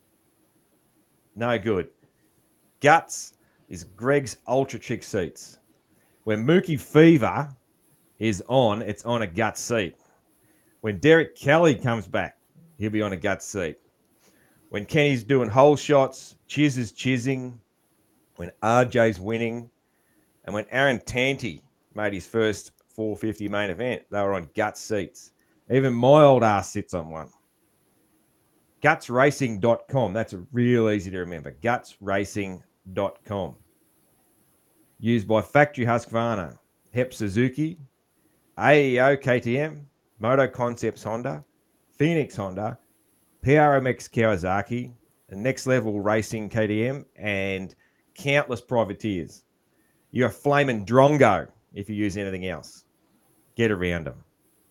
No good. Guts is Gregg's Ultra Trick seats. When Mookie Fever is on, it's on a Guts seat. When Derek Kelly comes back, he'll be on a Guts seat. When Kenny's doing hole shots, Chiz is chizzing. When R J's winning, and when Aaron Tanti made his first four fifty main event, they were on Guts seats. Even my old ass sits on one. guts racing dot com. That's real easy to remember. guts racing dot com. Used by Factory Husqvarna, Hep Suzuki, A E O K T M, Moto Concepts Honda, Phoenix Honda, P R M X Kawasaki, Next Level Racing K T M, and countless privateers. You're a flaming drongo if you use anything else. Get around them.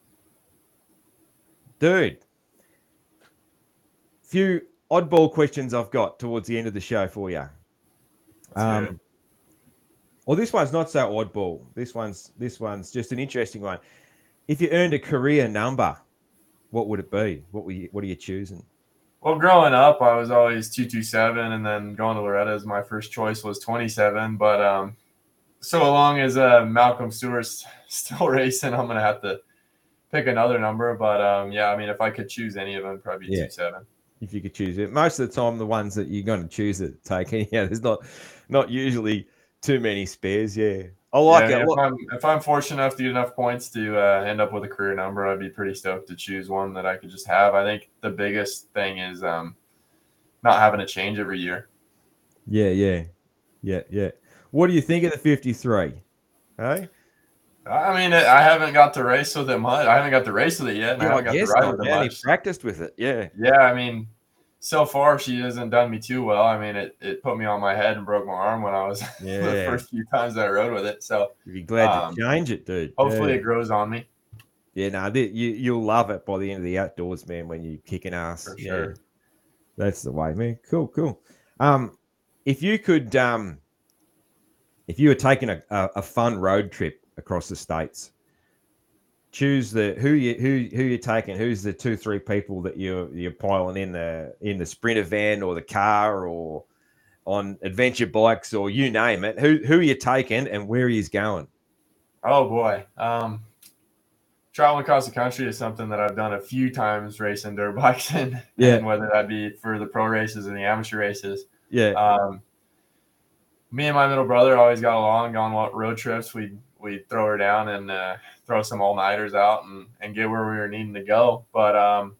Dude, few oddball questions I've got towards the end of the show for you. Let's hear it. Um, well, this one's not so oddball. This one's this one's just an interesting one. If you earned a career number, what would it be? What were you, what are you choosing? Well, growing up, I was always two two seven, and then going to Loretta's, my first choice was twenty-seven. But um, so long as uh, Malcolm Stewart's still racing, I'm gonna have to pick another number. But um, yeah, I mean, if I could choose any of them, probably Yeah. two seven. If you could choose it, most of the time the ones that you're going to choose to take, yeah, there's not not usually too many spares. Yeah, I like Yeah, it. if Look, I'm if I'm fortunate enough to get enough points to uh, end up with a career number, I'd be pretty stoked to choose one that I could just have. I think the biggest thing is um, not having to change every year. yeah, yeah, yeah, yeah. What do you think of the fifty-three? Hey? I mean, I haven't got to race with it much. I haven't got to race with it yet, and I Yeah, I haven't got to guess ride not, with it man. He much. practiced with it. Yeah. Yeah, I mean, so far she hasn't done me too well. I mean, it, it put me on my head and broke my arm when I was Yeah. the first few times I rode with it. So You'd be glad um, to change it, dude. hopefully Yeah. it grows on me. Yeah, no, nah, you you'll love it by the end of the outdoors, man. When you're kicking ass, For yeah, sure. that's the way, man. Cool, cool. Um, if you could, um, if you were taking a, a, a fun road trip across the states, choose the who you who who you're taking. Who's the two three people that you're you're piling in the in the Sprinter van or the car or on adventure bikes or you name it. Who who are you taking and where are you going? Oh boy. Um, traveling across the country is something that I've done a few times racing dirt bikes and, Yeah. and whether that be for the pro races and the amateur races. Yeah. Um, me and my middle brother always got along on road trips. We'd, we'd throw her down and uh, throw some all-nighters out and, and get where we were needing to go. But um,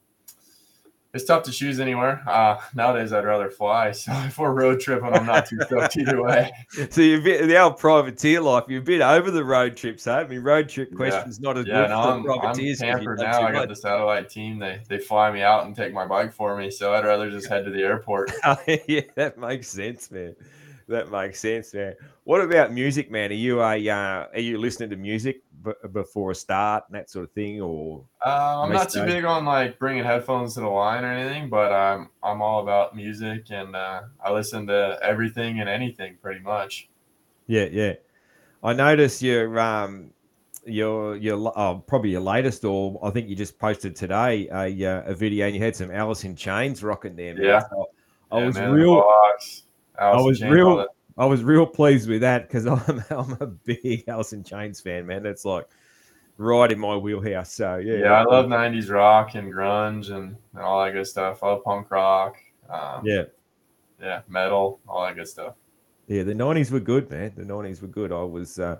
it's tough to choose anywhere. Uh, nowadays, I'd rather fly. So if we're road tripping, I'm not too stoked either way. So you've been the old privateer life. You've been over the road trips, huh? I mean, road trip question's yeah. not as yeah, good no, for I'm, privateers. I'm pampered now. I got the satellite team. They they fly me out and take my bike for me. So I'd rather just head to the airport. Yeah, that makes sense, man. That makes sense, man. What about music, man? Are you a uh, are you listening to music b- before a start and that sort of thing, or? Uh, I'm not too big on like bringing headphones to the line or anything, but I'm I'm all about music and uh, I listen to everything and anything pretty much. Yeah, yeah. I noticed your um your your oh, probably your latest, or I think you just posted today a uh, a video and you had some Alice in Chains rocking there, man. Yeah, So I yeah, was man, the real. box, I Alice in was Chains, all real. that. I was real pleased with that because I'm I'm a big Alice in Chains fan, man. That's like right in my wheelhouse. So yeah, Yeah, I love nineties rock and grunge and, and all that good stuff. I love punk rock. Um, yeah, yeah, metal, all that good stuff. yeah. The nineties were good, man. The nineties were good. I was. Uh,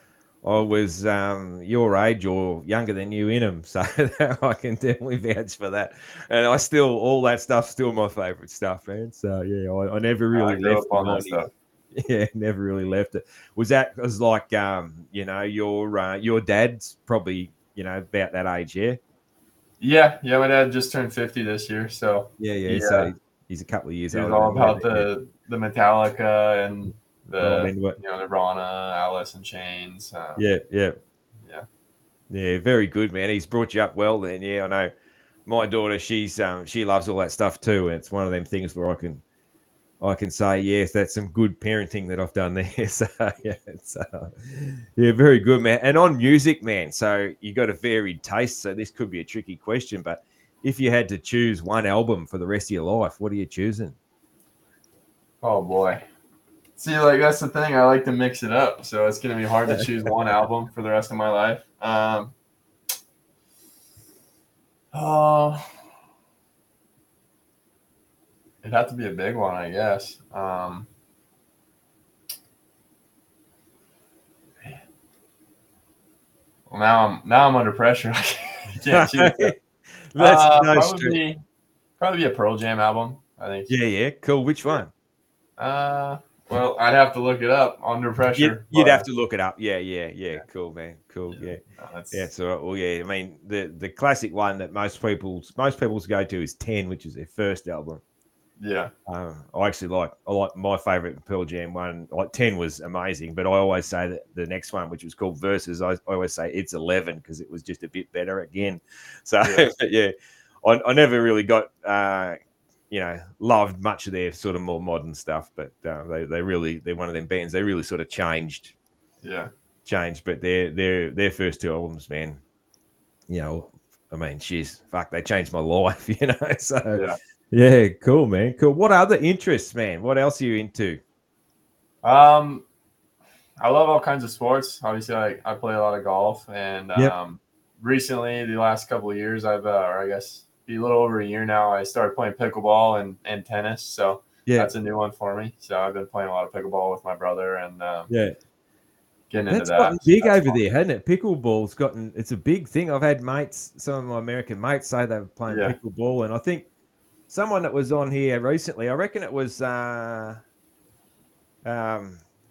I was um, your age or younger than you in them, so I can definitely vouch for that. And I still, all that stuff's still my favorite stuff, man. So yeah, I, I never really I grew left up the on that nineties. stuff. Yeah, never really left it. Was that was like um, you know, your uh, your dad's probably, you know, about that age, yeah? Yeah, yeah, my dad just turned fifty this year, so Yeah, yeah. he, So uh, he's a couple of years he was older all than me. about the the Metallica and Right the into it. you know Nirvana, Alice in Chains. Um, Yeah, yeah. yeah, Yeah, very good, man. He's brought you up well then. Yeah, I know. My daughter, she's um she loves all that stuff too. And it's one of them things where I can I can say, yes, that's some good parenting that I've done there. So yeah, it's uh, yeah, very good, man. And on music, man, so you got a varied taste. So this could be a tricky question, but if you had to choose one album for the rest of your life, what are you choosing? Oh boy. See, like that's the thing. I like to mix it up, so it's gonna be hard to choose one album for the rest of my life. Um, oh, it'd have to be a big one, I guess. Um, well, now I'm now I'm under pressure. I can't choose. That. That's Uh, no stress. probably probably be a Pearl Jam album. I think. Yeah, yeah, cool. Which one? Uh, well, I'd have to look it up under pressure. You'd, you'd but- have to look it up. Yeah, yeah, yeah. Yeah. Cool, man. Cool. Yeah. No, that's, Yeah, so well, yeah. I mean, the the classic one that most people's most people's go to is ten, which is their first album. yeah. Um, I actually like I like my favorite Pearl Jam one. Like ten was amazing, but I always say that the next one, which was called Versus, I, I always say it's eleven because it was just a bit better again. So Yeah. yeah, I, I never really got uh, you know loved much of their sort of more modern stuff, but uh, they they really they're one of them bands. They really sort of changed. Yeah. Changed, but their their their first two albums, man, you know, I mean, she's fuck, they changed my life, you know. So Yeah. yeah, cool, man, cool. What other interests, man? What else are you into? Um, I love all kinds of sports. Obviously, I, I play a lot of golf, and Yep. um, recently, the last couple of years, I've, uh, or I guess, be a little over a year now, I started playing pickleball and, and tennis. So Yeah, that's a new one for me. So I've been playing a lot of pickleball with my brother and um, yeah. getting into That's that. gotten So big that's over fun. there, hasn't it? Pickleball's gotten it's a big thing. I've had mates, some of my American mates say they were playing Yeah. pickleball, and I think someone that was on here recently, I reckon it was uh um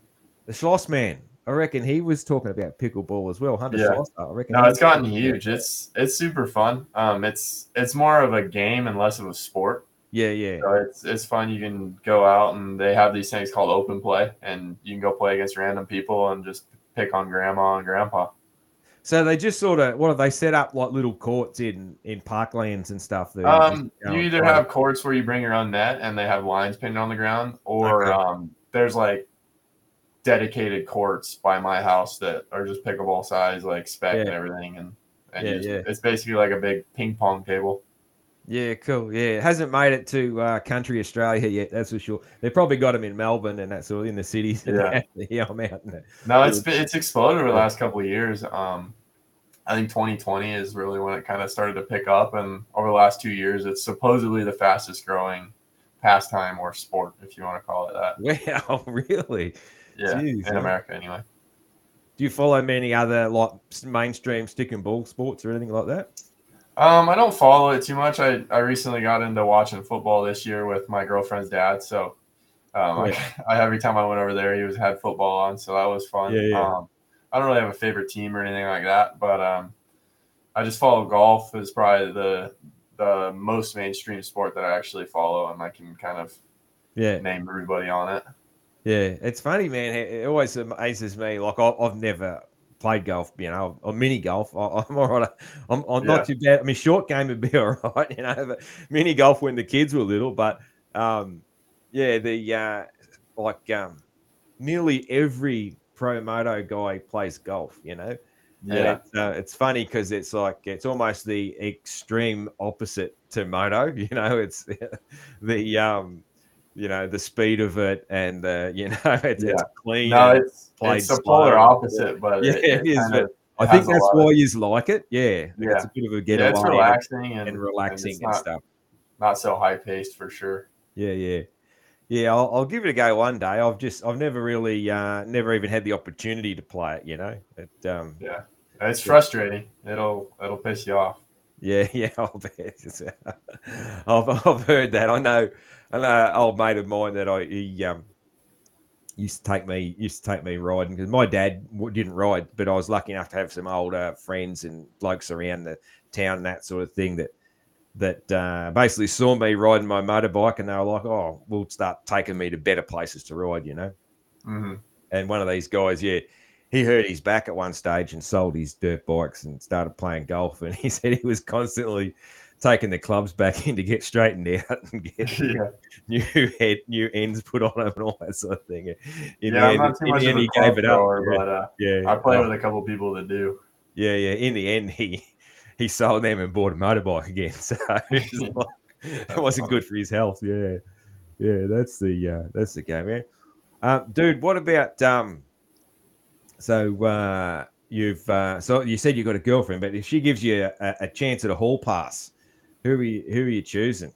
the Schloss man. I reckon he was talking about pickleball as well. Hunter Yeah. Schlosser. I reckon. No, he it's was gotten talking about huge. that. It's it's super fun. Um, it's it's more of a game and less of a sport. Yeah, yeah. So it's it's fun. You can go out and they have these things called open play, and you can go play against random people and just pick on grandma and grandpa. So they just sort of what have they set up like little courts in in parklands and stuff that you just Um, go you and either play? have courts where you bring your own net and they have lines pinned on the ground, or Okay. um, there's like dedicated courts by my house that are just pickleball size, like spec Yeah. and everything, and and Yeah, you just, yeah. it's basically like a big ping pong table. Yeah, cool. Yeah, it hasn't made it to uh, country Australia yet. That's for sure. They've probably got them in Melbourne and that sort of in the cities. And Yeah. that. Yeah, I'm out in the No, it's little- been- it's exploded over the last couple of years. Um, I think twenty twenty is really when it kind of started to pick up, and over the last two years, it's supposedly the fastest growing pastime or sport, if you want to call it that. Wow, really? Yeah, Jeez, in huh? America anyway. Do you follow many other like s- mainstream stick and ball sports or anything like that? Um, I don't follow it too much. I, I recently got into watching football this year with my girlfriend's dad, so um, Yeah. I, I every time I went over there, he was had football on, so that was fun. Yeah, yeah. Um, I don't really have a favorite team or anything like that, but um, I just follow golf is probably the the most mainstream sport that I actually follow, and I can kind of Yeah. name everybody on it. Yeah, it's funny, man. It it always amazes me. Like I, I've never played golf, you know, or mini golf. I, I'm all right. I'm, I'm Yeah. not too bad. I mean, short game would be all right, you know. But mini golf when the kids were little, but um, yeah, the uh, like um, nearly every pro moto guy plays golf, you know. And Yeah, it's uh, it's funny because it's like it's almost the extreme opposite to moto. You know, it's the um, you know, the speed of it, and the you know, it's, yeah. it's clean No, and it's played it's the slow. polar opposite, but Yeah, it, it it is. kind But of I it think has a that's lot why of you like it. Yeah, yeah, it's a bit of a yeah. It's getaway and, relaxing and, and and relaxing it's and not stuff. not so high paced for sure. Yeah, yeah. Yeah, I'll, I'll give it a go one day. I've just, I've never really, uh, never even had the opportunity to play it. You know, it, um, Yeah, it's yeah, frustrating. It'll it'll piss you off. yeah, yeah. I'll bet. I've, I've heard that. I know, I know, an old mate of mine that I he um used to take me used to take me riding because my dad w- didn't ride, but I was lucky enough to have some older friends and blokes around the town and that sort of thing that that uh, basically saw me riding my motorbike and they were like, "Oh, we'll start taking me to better places to ride," you know. Hmm. And one of these guys, yeah, he hurt his back at one stage and sold his dirt bikes and started playing golf. And he said he was constantly taking the clubs back in to get straightened out and get new, Yeah, new head, new ends put on them and all that sort of thing. In the yeah. I'm end, not too in much the of end, a he gave club it up. thrower, but uh, Yeah, I yeah, play oh, with a couple people that do. yeah, yeah. In the end, he he sold them and bought a motorbike again. So it, was like, it wasn't funny. good for his health. Yeah, yeah. That's the uh, that's the game, man. Um, dude, what about um? So uh, you've uh, so you said you got a girlfriend, but if she gives you a, a chance at a hall pass, who are you who are you choosing?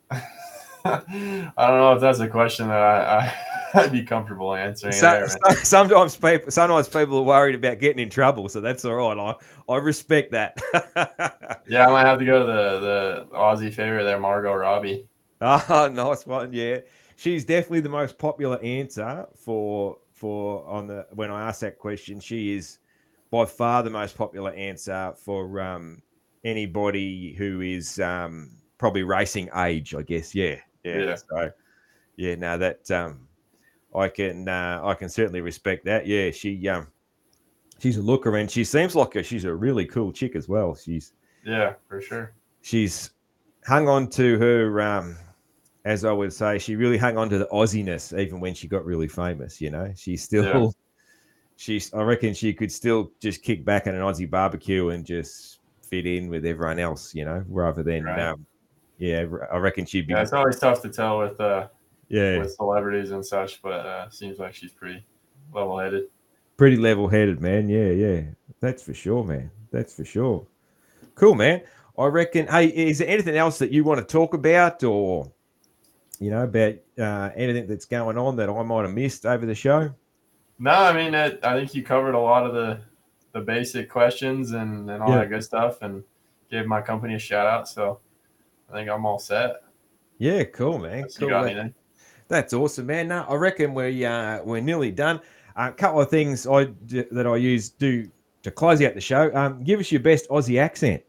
I don't know if that's a question that I, I I'd be comfortable answering So, there, man. so- sometimes people sometimes people are worried about getting in trouble, so that's all right. I I respect that. Yeah, I might have to go to the the Aussie favorite there, Margot Robbie. Oh, nice one. Yeah, she's definitely the most popular answer for for on the when I asked that question. She is by far the most popular answer for um, anybody who is um, probably racing age. I guess. Yeah, yeah. Yeah, So yeah, no, that um, I can uh, I can certainly respect that. Yeah, she um, she's a looker and she seems like a, she's a really cool chick as well. She's yeah, for sure. she's hung on to her um, as I would say, she really hung on to the Aussiness even when she got really famous. You know, she's Yeah, still, she's, I reckon she could still just kick back at an Aussie barbecue and just fit in with everyone else, you know, rather than, right. um, yeah, I reckon she'd be, Yeah, it's always tough to tell with uh yeah, with celebrities and such, but uh, seems like she's pretty level headed. pretty level headed, man. Yeah, yeah, that's for sure, man. That's for sure. Cool, man. I reckon, hey, is there anything else that you want to talk about or, you know, about uh, anything that's going on that I might have missed over the show? No, I mean, it, I think you covered a lot of the the basic questions and, and all Yeah. that good stuff, and gave my company a shout out. So I think I'm all set. Yeah, cool, man. Unless you Cool. got That- anything? That's awesome, man. No, I reckon we uh, we're nearly done. a couple of things I d- that I use do to close out the show. Um, give us your best Aussie accent.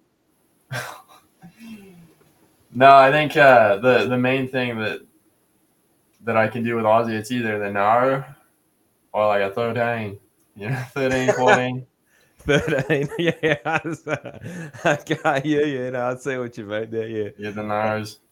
No, I think uh, the the main thing that that I can do with Aussie, it's either the no or like a thirteen. You know, thirteen, fourteen. thirteen, yeah. Okay, yeah, yeah. No, I see what you mean there, yeah. Yeah, the no's.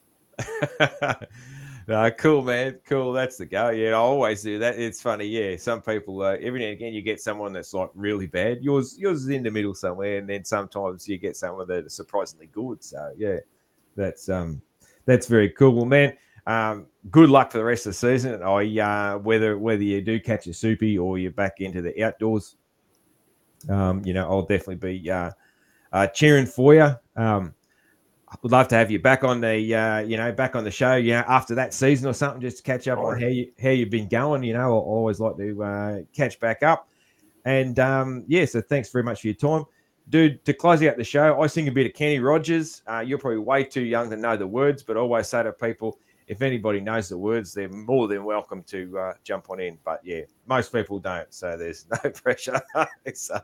No, cool, man. Cool. That's the go. Yeah, I always do that. It's funny. Yeah, some people. Uh, every now and again, you get someone that's like really bad. Yours, yours is in the middle somewhere, and then sometimes you get someone that is surprisingly good. So yeah, that's um, that's very cool, well, man. Um, good luck for the rest of the season. I uh, whether whether you do catch a soupy or you're back into the outdoors, um, you know, I'll definitely be uh, uh cheering for you. Um. I would love to have you back on the, uh, you know, back on the show, you know, after that season or something, just to catch up on how you how you've been going. You know, I always like to uh, catch back up. And um, yeah, so thanks very much for your time, dude. To close out the show, I sing a bit of Kenny Rogers. Uh, you're probably way too young to know the words, but I always say to people, if anybody knows the words, they're more than welcome to uh, jump on in. But yeah, most people don't, so there's no pressure. so,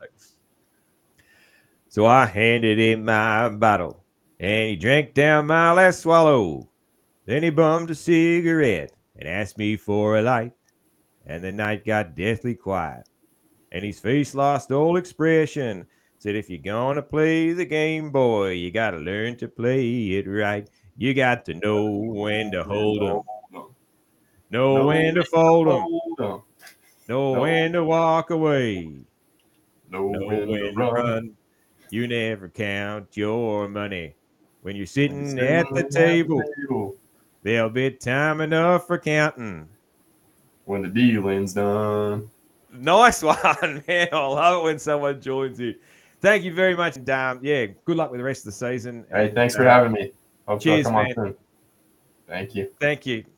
so I handed him my bottle. And he drank down my last swallow. Then he bummed a cigarette and asked me for a light. And the night got deathly quiet. And his face lost all expression. Said, if you're going to play the game, boy, you got to learn to play it right. You got to know when to hold 'em. Know when to fold 'em. Know when to walk away. Know Know when when to to run. run. You never count your money. When you're sitting Sitting at the at table, table. there'll be time enough for counting. When the dealing's done. Nice one, man. I love it when someone joins you. Thank you very much. And um, yeah, good luck with the rest of the season. Hey, And, thanks for uh, having me. Hope cheers, I'll come man. on soon. Thank you. Thank you.